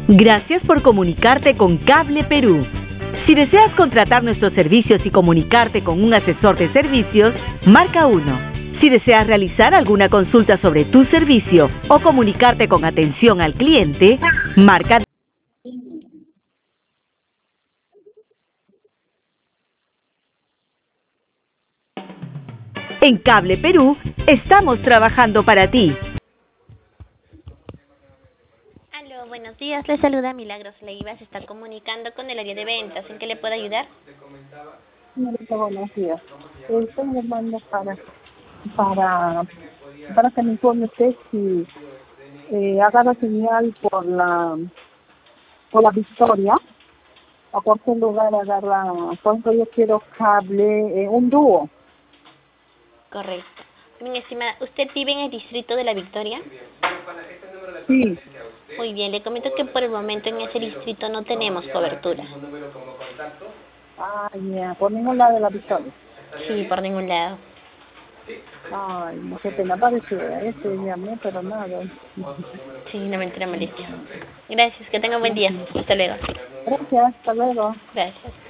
Gracias por comunicarte con Cable Perú. Si deseas contratar nuestros servicios y comunicarte con un asesor de servicios, marca 1. Si deseas realizar alguna consulta sobre tu servicio o comunicarte con atención al cliente, marca 2. En Cable Perú, estamos trabajando para ti. Aló, buenos días. Le saluda Milagros Leiva. Se está comunicando con el área de ventas. ¿En qué le puedo ayudar? Señorita, buenos días. Estoy llamando para que me informe usted si agarra señal por la Victoria, a cualquier lugar agarra. Por ejemplo, yo quiero cable, un dúo. Correcto. Mi estimada, ¿usted vive en el distrito de La Victoria? Sí. Muy bien, le comento que por el momento en ese distrito no tenemos cobertura. Ah, ya, por ningún lado de la Victoria. Sí, por ningún lado. Ay, no sé, pena parece llamé, pero nada. Sí, no me entera molestia. Gracias, que tenga un buen día. Hasta luego. Gracias, hasta luego. Gracias.